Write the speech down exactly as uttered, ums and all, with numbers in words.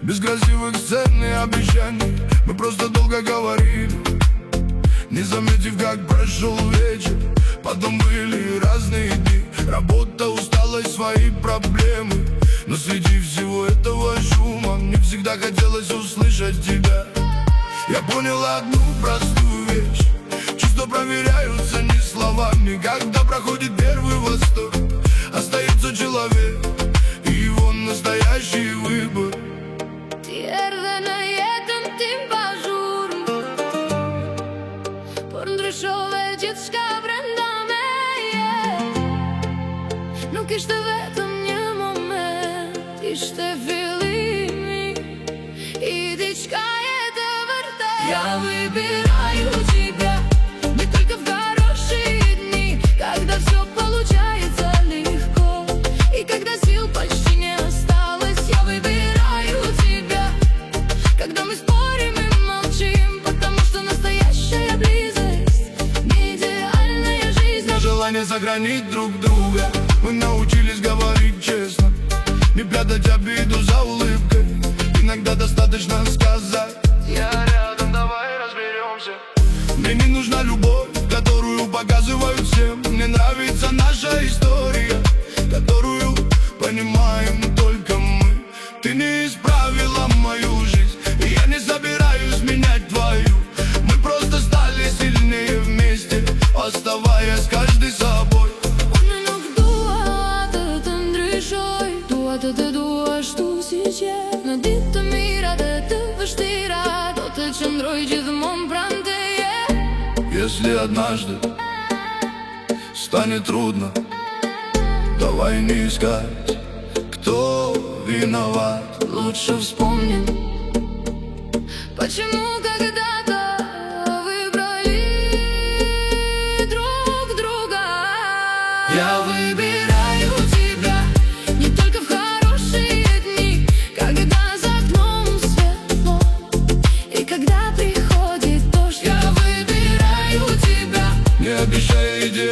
Без красивых сцен и обещаний мы просто долго говорили, не заметив, как прошел вечер. Потом были разные дни, работа, усталость, свои проблемы. Но среди всего этого шума мне всегда хотелось услышать тебя. Я понял одну простую вещь: чувства проверяются не словами. Когда проходит первый восторг, остается человек и его настоящий выбор. Tierra na jeden timp ažur Por ndryshove gjithçka brenda meje. Nuk ishte vetëm një moment, ishte fillimi i diçka jetë vërtet. Я выбираю тебя не только в хорошие дни, когда все получается легко и когда сил почти не осталось. Я выбираю тебя, когда мы спорим и молчим, потому что настоящая близость не идеальная жизнь. На желание сохранить друг друга мы научились говорить честно, не прятать обиду за улыбкой. Иногда достаточно сказать: я рядом, давай разберемся. Мне не нужна любовь, которую показывают всем. Мне нравится наша история, которую понимаем только мы. Ты не исправила мою жизнь, и я не собираюсь менять твою. Мы просто стали сильнее вместе, оставаясь каждый собой. Если однажды станет трудно, давай не искать, кто виноват. Лучше вспомним, почему когда-то выбрали друг друга. Я выбираю тебя не только в хорошие дни, когда за окном светло и когда приходит дождь. Я выбираю тебя, не обещая идею.